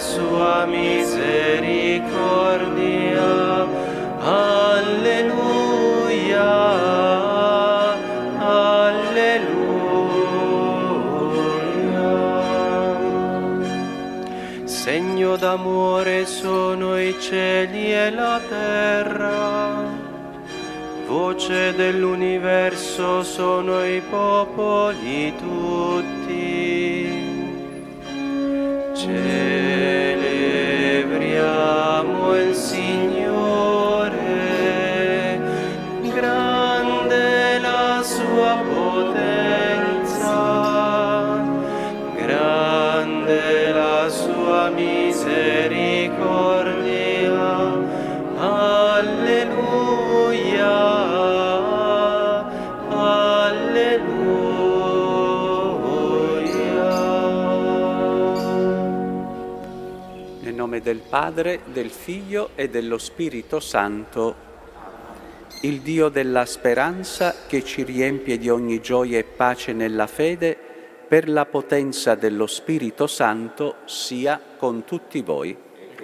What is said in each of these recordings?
sua misericordia. Alleluia, alleluia. Segno d'amore sono i cieli e la terra, voce dell'universo sono i popoli tutti. Celebriamo il Signore, grande la sua potenza, grande la sua misericordia. Alleluia. Nel nome del Padre, del Figlio e dello Spirito Santo, il Dio della speranza che ci riempie di ogni gioia e pace nella fede, per la potenza dello Spirito Santo, sia con tutti voi.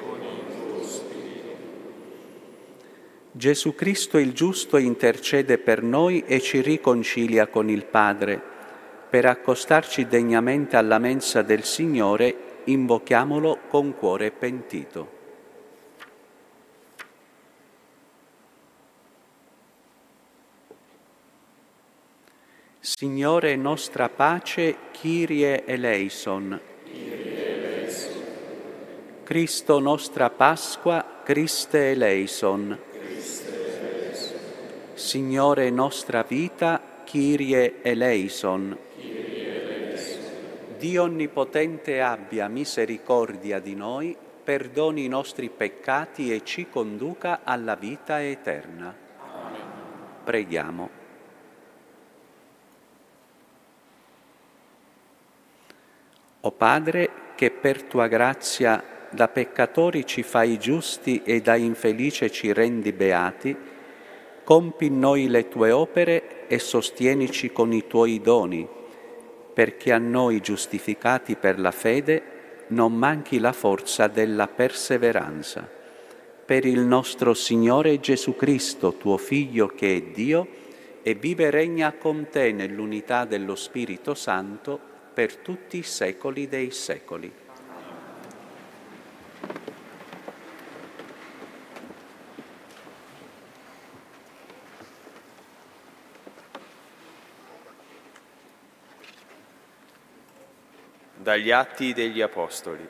Gesù Cristo il giusto intercede per noi e ci riconcilia con il Padre. Per accostarci degnamente alla mensa del Signore, invochiamolo con cuore pentito. Signore nostra pace, Kyrie eleison. Cristo nostra Pasqua, Christe eleison. Signore nostra vita, Kyrie eleison. Dio Onnipotente abbia misericordia di noi, perdoni i nostri peccati e ci conduca alla vita eterna. Amen. Preghiamo. O Padre, che per tua grazia da peccatori ci fai giusti e da infelice ci rendi beati, compi in noi le tue opere e sostienici con i tuoi doni, perché a noi giustificati per la fede non manchi la forza della perseveranza. Per il nostro Signore Gesù Cristo, tuo Figlio che è Dio, e vive e regna con te nell'unità dello Spirito Santo per tutti i secoli dei secoli. Dagli Atti degli Apostoli.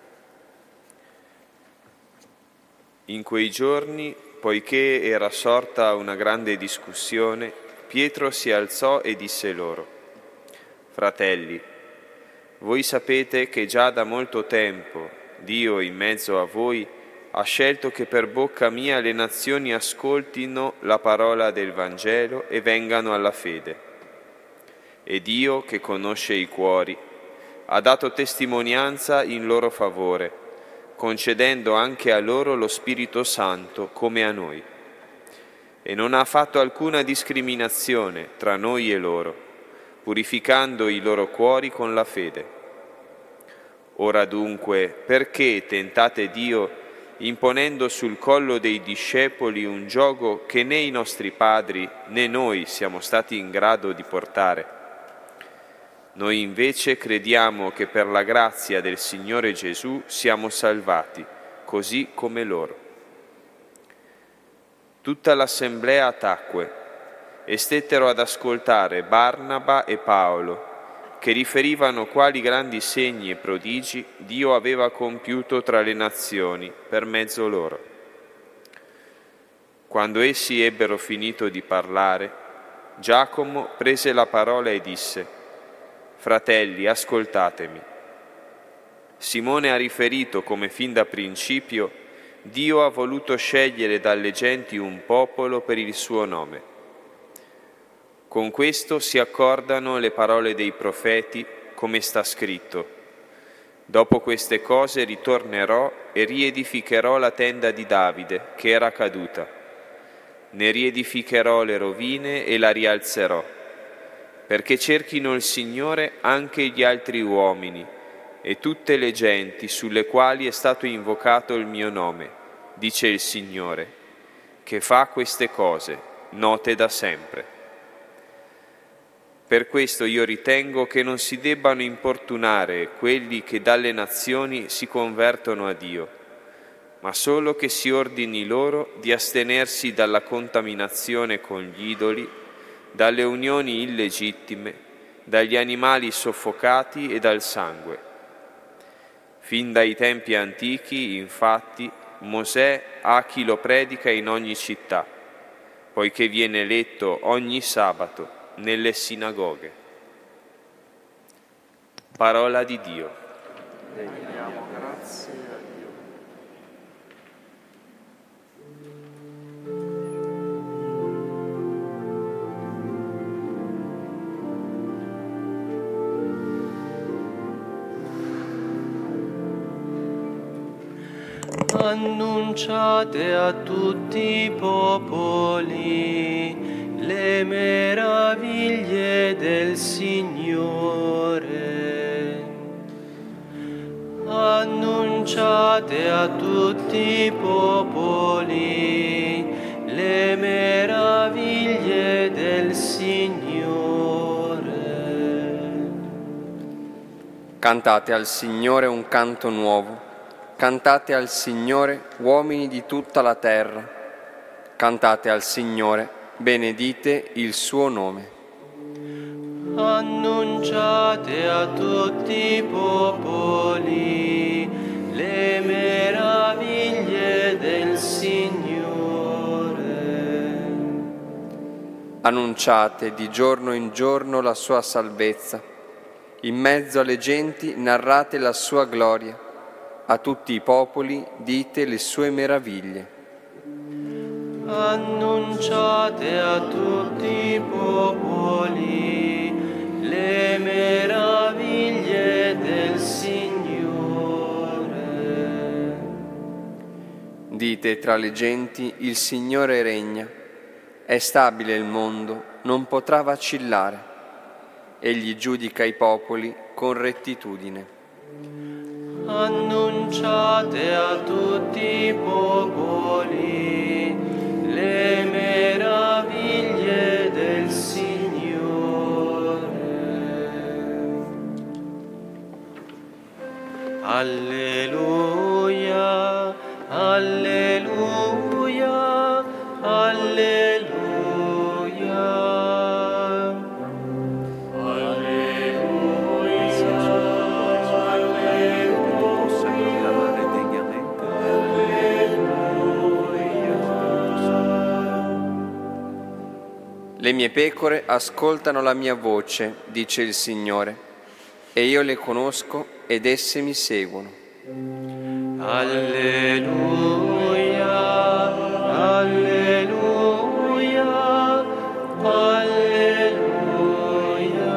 In quei giorni, poiché era sorta una grande discussione, Pietro si alzò e disse loro: Fratelli, voi sapete che già da molto tempo Dio in mezzo a voi ha scelto che per bocca mia le nazioni ascoltino la parola del Vangelo e vengano alla fede. E Dio, che conosce i cuori, ha dato testimonianza in loro favore, concedendo anche a loro lo Spirito Santo come a noi. E non ha fatto alcuna discriminazione tra noi e loro, purificando i loro cuori con la fede. Ora dunque, perché tentate Dio imponendo sul collo dei discepoli un giogo che né i nostri padri né noi siamo stati in grado di portare? Noi invece crediamo che per la grazia del Signore Gesù siamo salvati, così come loro. Tutta l'assemblea tacque e stettero ad ascoltare Barnaba e Paolo, che riferivano quali grandi segni e prodigi Dio aveva compiuto tra le nazioni per mezzo loro. Quando essi ebbero finito di parlare, Giacomo prese la parola e disse: Fratelli, ascoltatemi. Simone ha riferito come fin da principio Dio ha voluto scegliere dalle genti un popolo per il suo nome. Con questo si accordano le parole dei profeti, come sta scritto: Dopo queste cose ritornerò e riedificherò la tenda di Davide, che era caduta. Ne riedificherò le rovine e la rialzerò, perché cerchino il Signore anche gli altri uomini, e tutte le genti sulle quali è stato invocato il mio nome, dice il Signore, che fa queste cose, note da sempre. Per questo io ritengo che non si debbano importunare quelli che dalle nazioni si convertono a Dio, ma solo che si ordini loro di astenersi dalla contaminazione con gli idoli, dalle unioni illegittime, dagli animali soffocati e dal sangue. Fin dai tempi antichi, infatti, Mosè ha chi lo predica in ogni città, poiché viene letto ogni sabato nelle sinagoghe. Parola di Dio. Rendiamo grazie a Dio. Annunciate a tutti i popoli le meraviglie del Signore. Annunciate a tutti i popoli le meraviglie del Signore. Cantate al Signore un canto nuovo. Cantate al Signore, uomini di tutta la terra. Cantate al Signore, benedite il suo nome. Annunciate a tutti i popoli le meraviglie del Signore. Annunciate di giorno in giorno la sua salvezza. In mezzo alle genti narrate la sua gloria. A tutti i popoli dite le sue meraviglie. Annunciate a tutti i popoli le meraviglie del Signore. Dite tra le genti, il Signore regna. È stabile il mondo, non potrà vacillare. Egli giudica i popoli con rettitudine. Annunciate a tutti i popoli le meraviglie del Signore. Alleluia, alleluia, alleluia. Le mie pecore ascoltano la mia voce, dice il Signore, e io le conosco ed esse mi seguono. Alleluia, alleluia, alleluia.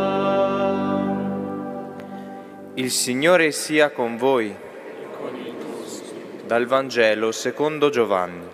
Il Signore sia con voi. Dal Vangelo secondo Giovanni.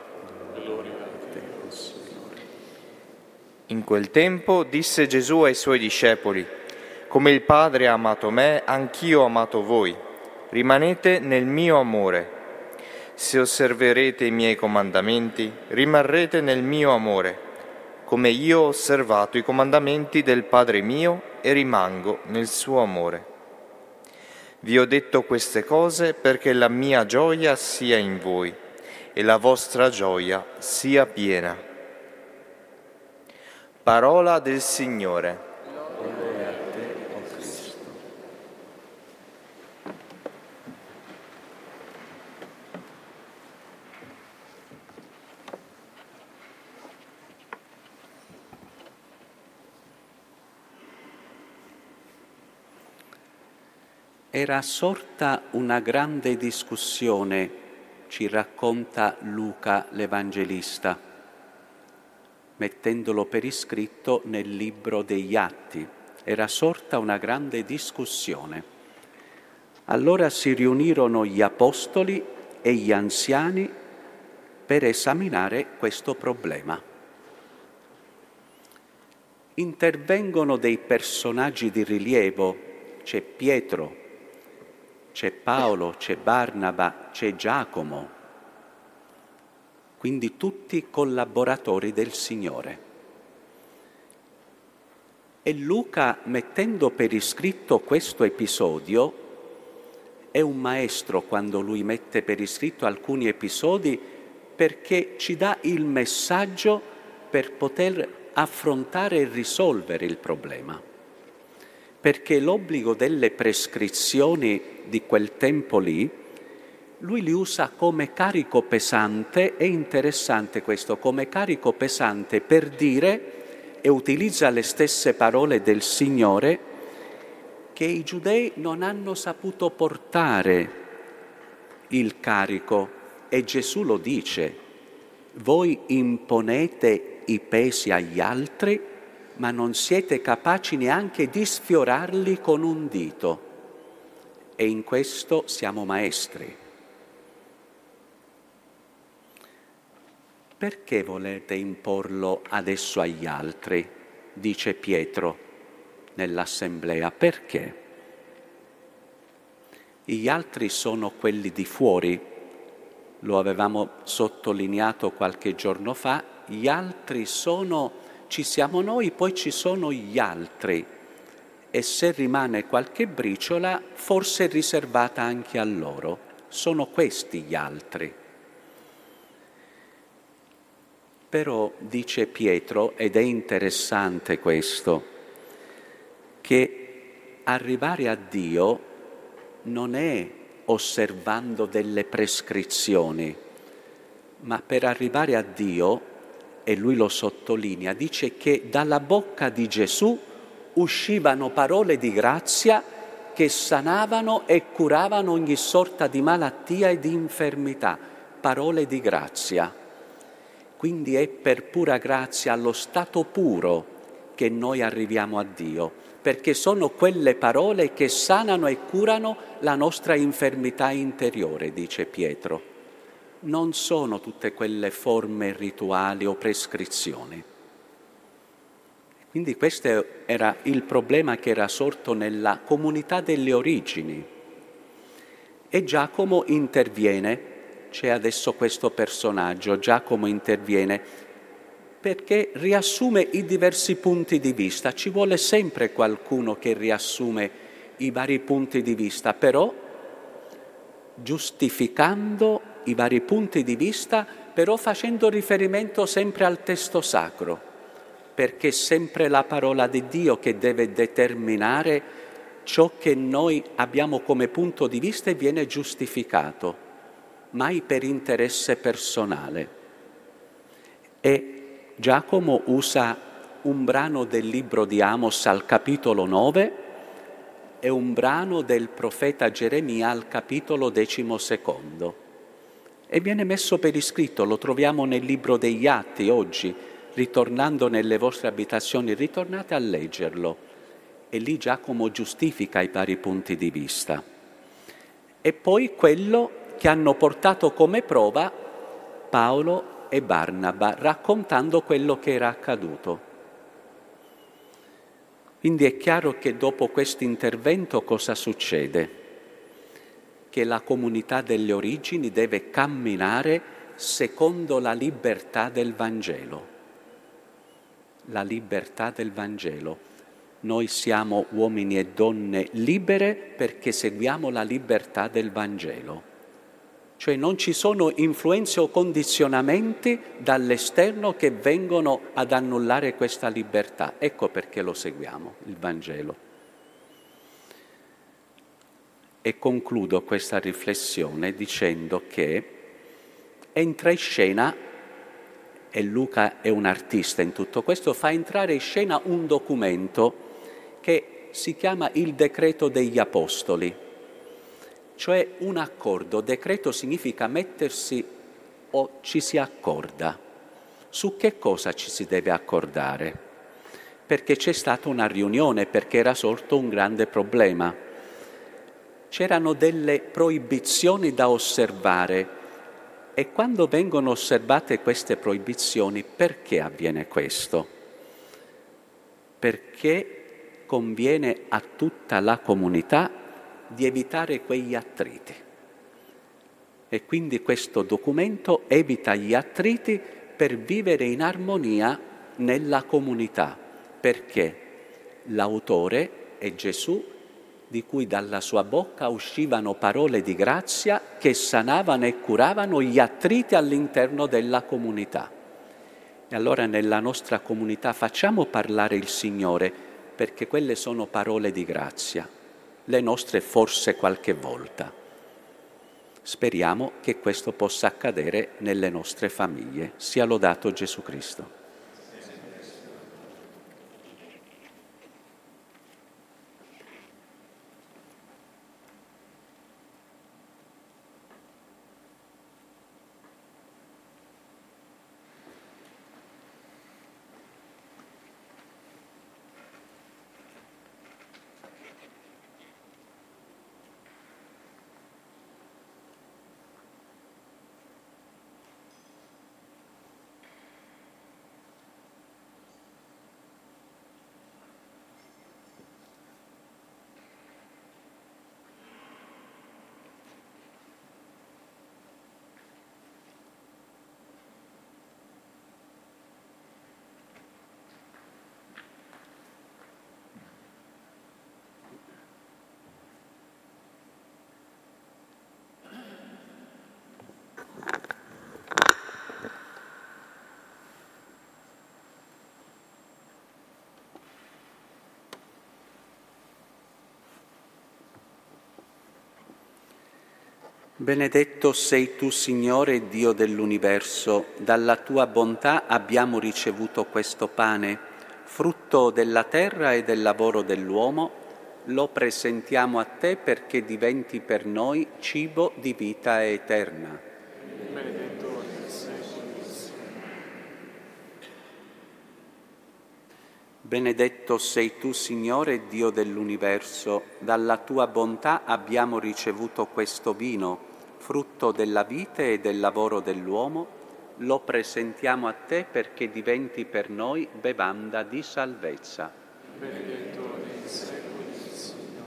In quel tempo disse Gesù ai suoi discepoli: come il Padre ha amato me, anch'io ho amato voi. Rimanete nel mio amore. Se osserverete i miei comandamenti, rimarrete nel mio amore, come io ho osservato i comandamenti del Padre mio e rimango nel suo amore. Vi ho detto queste cose perché la mia gioia sia in voi e la vostra gioia sia piena. Parola del Signore. Lode a te, o Cristo. Era sorta una grande discussione, ci racconta Luca l'Evangelista, mettendolo per iscritto nel libro degli Atti. Era sorta una grande discussione. Allora si riunirono gli apostoli e gli anziani per esaminare questo problema. Intervengono dei personaggi di rilievo. C'è Pietro, c'è Paolo, c'è Barnaba, c'è Giacomo, quindi tutti collaboratori del Signore. E Luca, mettendo per iscritto questo episodio, è un maestro quando lui mette per iscritto alcuni episodi, perché ci dà il messaggio per poter affrontare e risolvere il problema. Perché l'obbligo delle prescrizioni di quel tempo lì, lui li usa come carico pesante. È interessante questo, come carico pesante, per dire, e utilizza le stesse parole del Signore, che i giudei non hanno saputo portare il carico. E Gesù lo dice: voi imponete i pesi agli altri, ma non siete capaci neanche di sfiorarli con un dito. E in questo siamo maestri. Perché volete imporlo adesso agli altri? Dice Pietro nell'assemblea. Perché? Gli altri sono quelli di fuori, lo avevamo sottolineato qualche giorno fa, gli altri ci siamo noi, poi ci sono gli altri, e se rimane qualche briciola forse è riservata anche a loro. Sono questi gli altri. Però dice Pietro, ed è interessante questo, che arrivare a Dio non è osservando delle prescrizioni, ma per arrivare a Dio, e lui lo sottolinea, dice che dalla bocca di Gesù uscivano parole di grazia che sanavano e curavano ogni sorta di malattia e di infermità. Parole di grazia. Quindi è per pura grazia, allo stato puro, che noi arriviamo a Dio, perché sono quelle parole che sanano e curano la nostra infermità interiore, dice Pietro. Non sono tutte quelle forme rituali o prescrizioni. Quindi questo era il problema che era sorto nella comunità delle origini. E Giacomo interviene. C'è adesso questo personaggio, Giacomo interviene, perché riassume i diversi punti di vista. Ci vuole sempre qualcuno che riassume i vari punti di vista, però giustificando i vari punti di vista, però facendo riferimento sempre al testo sacro, perché è sempre la parola di Dio che deve determinare ciò che noi abbiamo come punto di vista e viene giustificato, mai per interesse personale. E Giacomo usa un brano del libro di Amos al capitolo 9 e un brano del profeta Geremia al capitolo 12, e viene messo per iscritto. Lo troviamo nel libro degli Atti oggi. Ritornando nelle vostre abitazioni, ritornate a leggerlo, e lì Giacomo giustifica i vari punti di vista. E poi quello che hanno portato come prova Paolo e Barnaba, raccontando quello che era accaduto. Quindi è chiaro che dopo questo intervento cosa succede? Che la comunità delle origini deve camminare secondo la libertà del Vangelo. La libertà del Vangelo. Noi siamo uomini e donne libere perché seguiamo la libertà del Vangelo. Cioè non ci sono influenze o condizionamenti dall'esterno che vengono ad annullare questa libertà. Ecco perché lo seguiamo, il Vangelo. E concludo questa riflessione dicendo che entra in scena, e Luca è un artista in tutto questo, fa entrare in scena un documento che si chiama il Decreto degli Apostoli. Cioè un accordo. Decreto significa mettersi o ci si accorda. Su che cosa ci si deve accordare? Perché c'è stata una riunione, perché era sorto un grande problema. C'erano delle proibizioni da osservare, e quando vengono osservate queste proibizioni, perché avviene questo? Perché conviene a tutta la comunità di evitare quegli attriti. E quindi questo documento evita gli attriti per vivere in armonia nella comunità, perché l'autore è Gesù, di cui dalla sua bocca uscivano parole di grazia che sanavano e curavano gli attriti all'interno della comunità. E allora nella nostra comunità facciamo parlare il Signore, perché quelle sono parole di grazia, le nostre forse qualche volta. Speriamo che questo possa accadere nelle nostre famiglie. Sia lodato Gesù Cristo. Benedetto sei tu, Signore, Dio dell'universo, dalla tua bontà abbiamo ricevuto questo pane, frutto della terra e del lavoro dell'uomo, lo presentiamo a te perché diventi per noi cibo di vita eterna. Benedetto sei tu. Benedetto sei tu, Signore, Dio dell'universo, dalla tua bontà abbiamo ricevuto questo vino, frutto della vite e del lavoro dell'uomo, lo presentiamo a te perché diventi per noi bevanda di salvezza. Benedetto sei tu, Signore.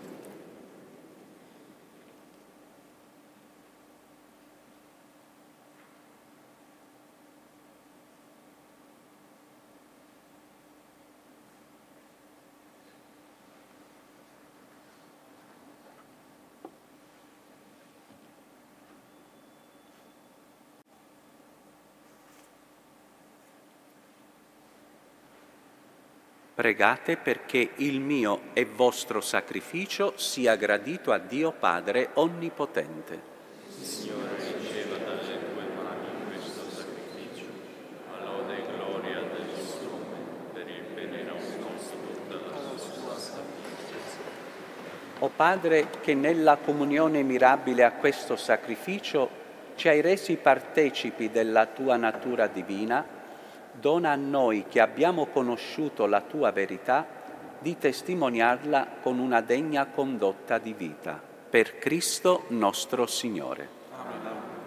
Pregate perché il mio e vostro sacrificio sia gradito a Dio Padre Onnipotente. Signore, riceva dalle tue mani questo sacrificio, a lode e gloria del suo nome, per il bene nostro dalla sua sapienza. O Padre, che nella comunione mirabile a questo sacrificio ci hai resi partecipi della tua natura divina, dona a noi che abbiamo conosciuto la tua verità di testimoniarla con una degna condotta di vita. Per Cristo nostro Signore. Amen.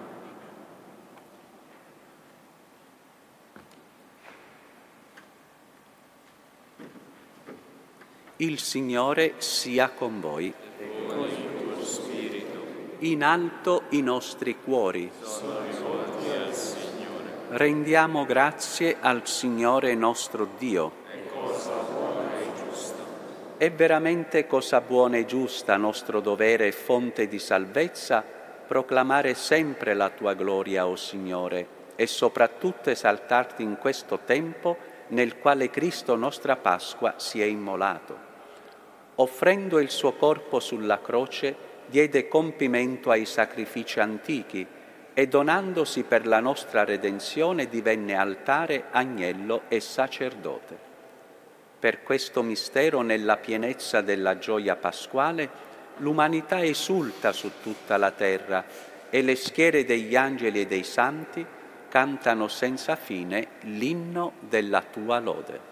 Il Signore sia con voi. E con il tuo spirito. In alto i nostri cuori. Sono rivolti al Signore. Rendiamo grazie al Signore nostro Dio. È cosa buona e giusta. È veramente cosa buona e giusta, nostro dovere e fonte di salvezza, proclamare sempre la tua gloria, o Signore, e soprattutto esaltarti in questo tempo nel quale Cristo, nostra Pasqua, si è immolato. Offrendo il suo corpo sulla croce, diede compimento ai sacrifici antichi e donandosi per la nostra redenzione divenne altare, agnello e sacerdote. Per questo mistero, nella pienezza della gioia pasquale, l'umanità esulta su tutta la terra e le schiere degli angeli e dei santi cantano senza fine l'inno della tua lode.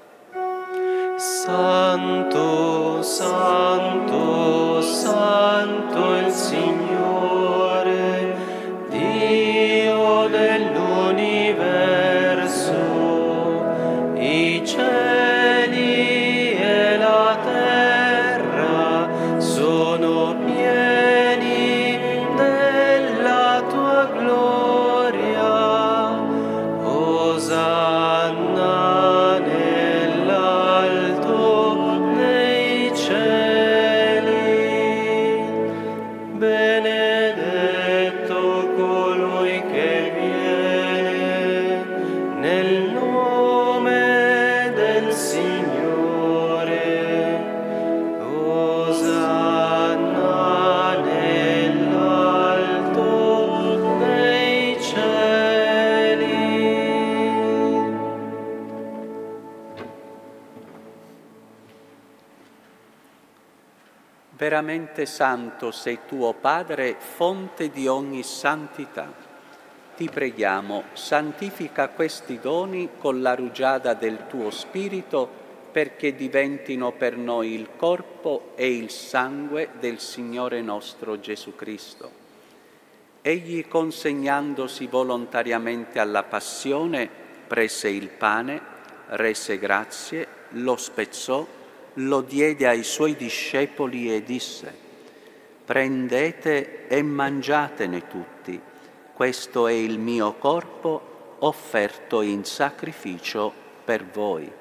Santo, santo, santo il Signore, Dio dell'universo, i cieli e la terra sono pieni Veramente santo sei tu, o Padre, fonte di ogni santità. Ti preghiamo, santifica questi doni con la rugiada del tuo Spirito, perché diventino per noi il corpo e il sangue del Signore nostro Gesù Cristo. Egli, consegnandosi volontariamente alla passione, prese il pane, rese grazie, lo spezzò, lo diede ai suoi discepoli e disse: «Prendete e mangiatene tutti, questo è il mio corpo offerto in sacrificio per voi».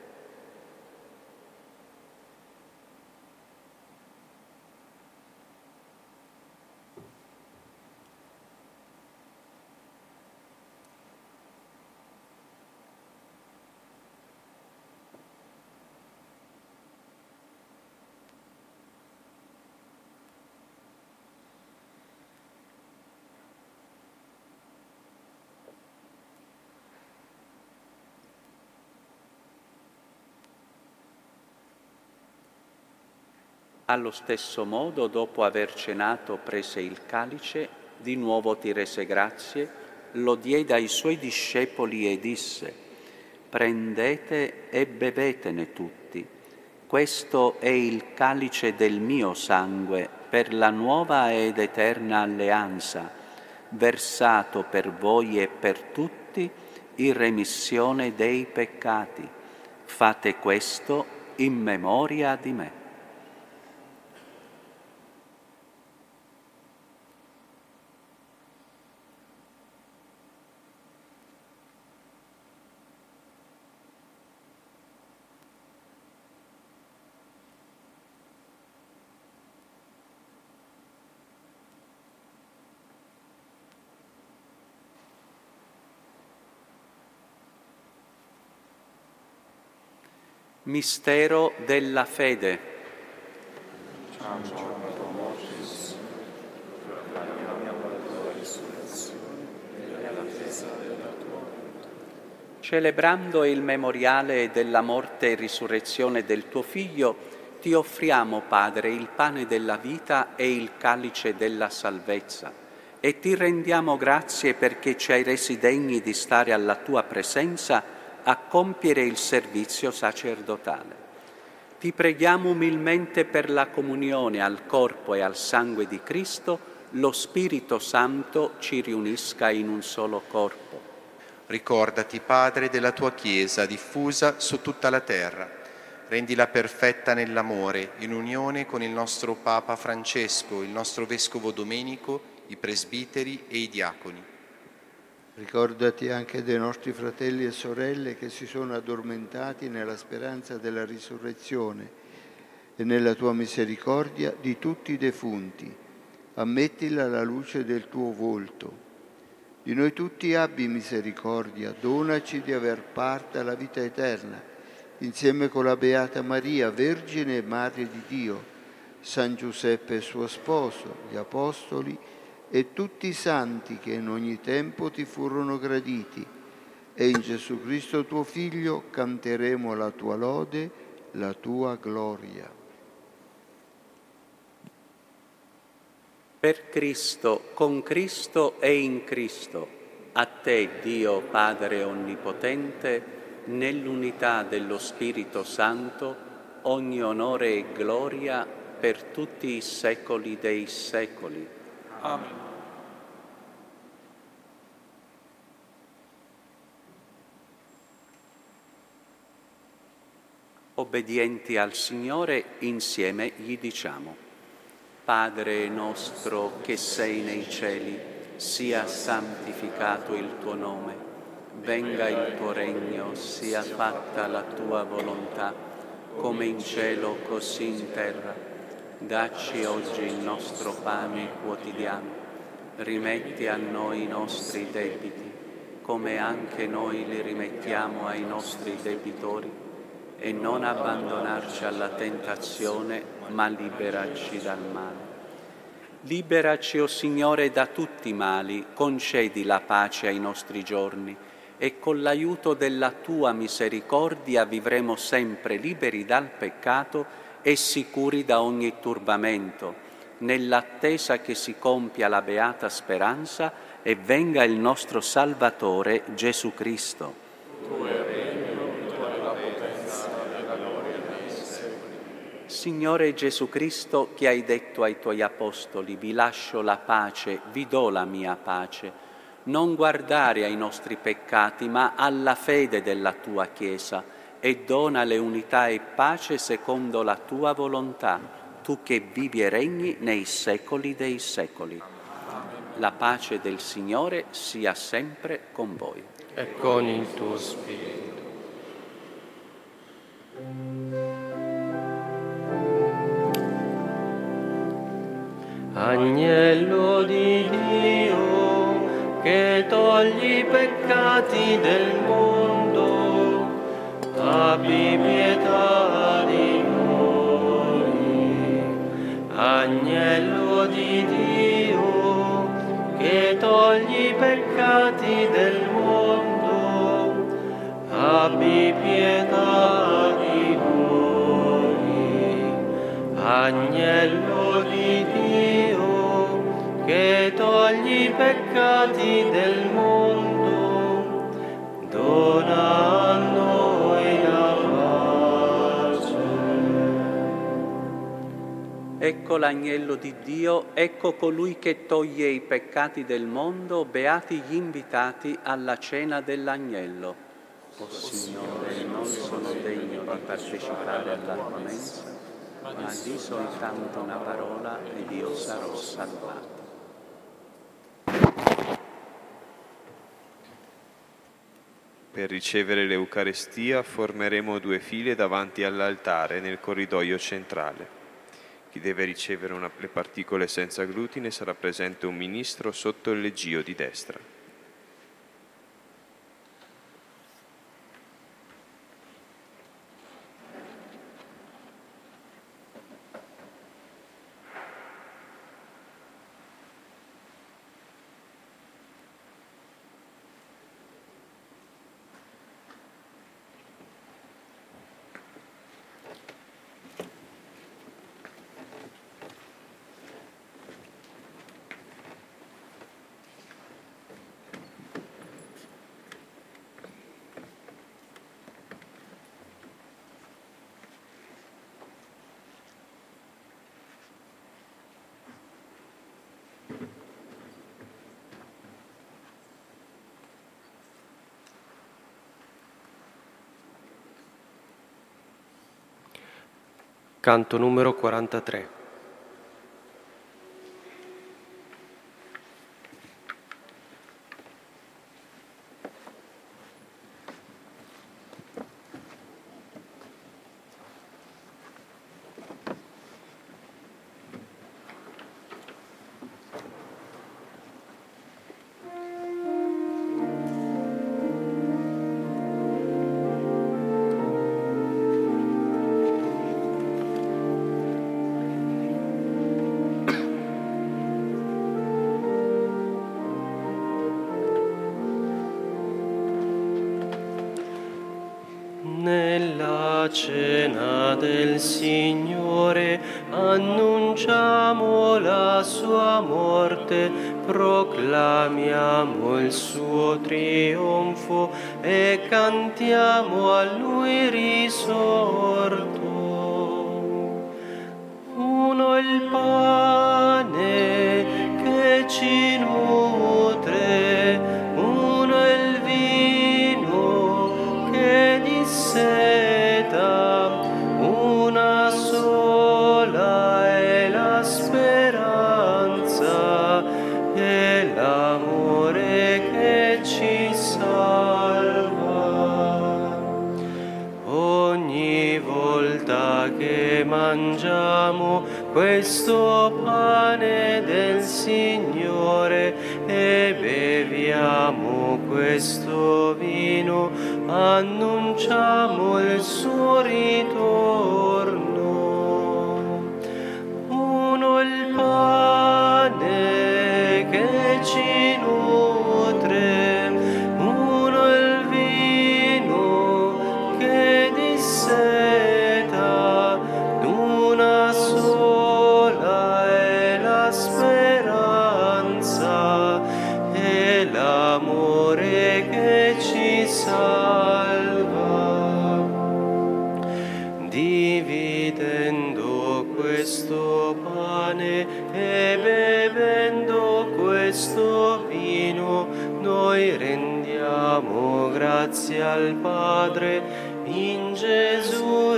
Allo stesso modo, dopo aver cenato, prese il calice, di nuovo ti rese grazie, lo diede ai suoi discepoli e disse: «Prendete e bevetene tutti. Questo è il calice del mio sangue per la nuova ed eterna alleanza, versato per voi e per tutti in remissione dei peccati. Fate questo in memoria di me». Mistero della fede. Celebrando il memoriale della morte e risurrezione del tuo Figlio, ti offriamo, Padre, il pane della vita e il calice della salvezza, e ti rendiamo grazie perché ci hai resi degni di stare alla tua presenza a compiere il servizio sacerdotale. Ti preghiamo umilmente per la comunione al corpo e al sangue di Cristo, lo Spirito Santo ci riunisca in un solo corpo. Ricordati, Padre, della tua Chiesa diffusa su tutta la terra. Rendila perfetta nell'amore, in unione con il nostro Papa Francesco, il nostro Vescovo Domenico, i presbiteri e i diaconi. Ricordati anche dei nostri fratelli e sorelle che si sono addormentati nella speranza della risurrezione e nella tua misericordia di tutti i defunti. Ammettili alla luce del tuo volto. Di noi tutti abbi misericordia, donaci di aver parte alla vita eterna, insieme con la Beata Maria, Vergine e Madre di Dio, San Giuseppe suo sposo, gli Apostoli e tutti i santi che in ogni tempo ti furono graditi, e in Gesù Cristo tuo Figlio canteremo la tua lode, la tua gloria. Per Cristo, con Cristo e in Cristo, a te, Dio Padre Onnipotente, nell'unità dello Spirito Santo, ogni onore e gloria per tutti i secoli dei secoli. Amen. Obbedienti al Signore, insieme gli diciamo: Padre nostro che sei nei cieli, sia santificato il tuo nome, venga il tuo regno, sia fatta la tua volontà, come in cielo così in terra. Dacci oggi il nostro pane quotidiano, rimetti a noi i nostri debiti, come anche noi li rimettiamo ai nostri debitori, e non abbandonarci alla tentazione, ma liberaci dal male. Liberaci, o Signore, da tutti i mali, concedi la pace ai nostri giorni, e con l'aiuto della tua misericordia vivremo sempre liberi dal peccato e sicuri da ogni turbamento, nell'attesa che si compia la beata speranza e venga il nostro Salvatore Gesù Cristo. Signore Gesù Cristo, che hai detto ai tuoi apostoli: vi lascio la pace, vi do la mia pace, non guardare ai nostri peccati, ma alla fede della tua Chiesa, e donale unità e pace secondo la tua volontà, tu che vivi e regni nei secoli dei secoli. La pace del Signore sia sempre con voi. E con il tuo spirito. Agnello di Dio, che togli i peccati del mondo, abbi pietà di noi. Agnello di Dio, che togli i peccati del mondo, abbi pietà di noi. Agnello di Dio, che togli i peccati del mondo, dona a noi la pace. Ecco l'agnello di Dio, ecco colui che toglie i peccati del mondo, beati gli invitati alla cena dell'agnello. O Signore, non sono degno di partecipare alla tua mensa, ma di soltanto una parola ed io sarò salvato. Per ricevere l'Eucarestia formeremo 2 file davanti all'altare nel corridoio centrale. Chi deve ricevere le particole senza glutine sarà presente un ministro sotto il leggio di destra. Canto numero 43. Nella cena del Signore annunciamo la sua morte, proclamiamo il suo trionfo e cantiamo a lui risorto. Uno il pane che ci nutre, uno il vino che disseta, una sola è la speranza e l'amore che ci salva. Ogni volta che mangiamo questo pane del Signore e beviamo questo vino, annunciamo il suo ritorno. Uno il pane che ci nutre, uno il vino che disseta, pane e bevendo questo vino, noi rendiamo grazie al Padre in Gesù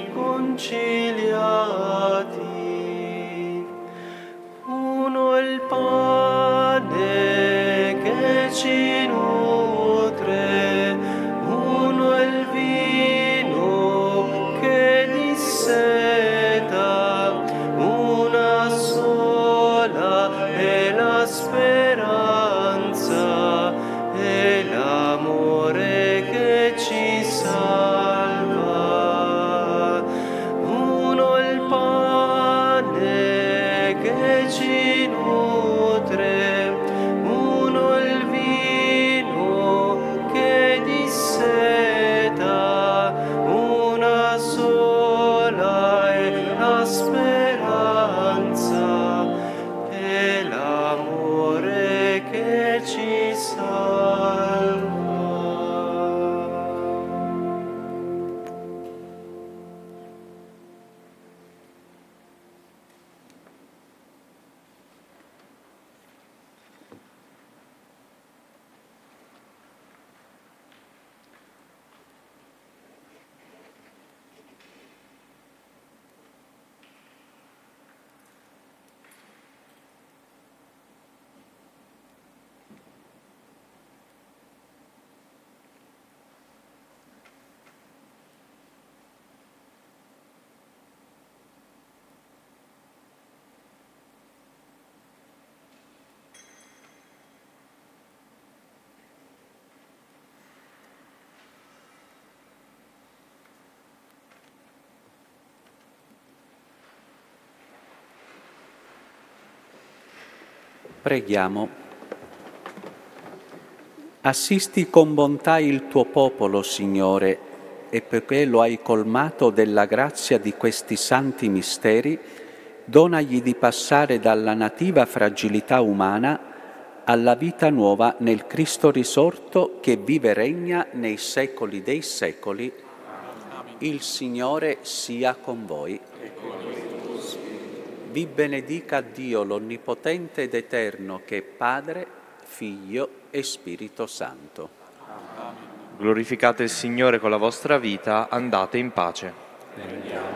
riconciliati. Uno il pane che ci nutre, uno il vino che disseta, una sola è la speranza e l'amore che ci salva. Uno il pane che ci nutre, uno il vino che disseta, una sola è la speranza e l'amore che ci salva. Preghiamo. Assisti con bontà il tuo popolo, Signore, e perché lo hai colmato della grazia di questi santi misteri, donagli di passare dalla nativa fragilità umana alla vita nuova nel Cristo risorto che vive e regna nei secoli dei secoli. Il Signore sia con voi. Vi benedica Dio l'Onnipotente ed Eterno, che è Padre, Figlio e Spirito Santo. Glorificate il Signore con la vostra vita, andate in pace.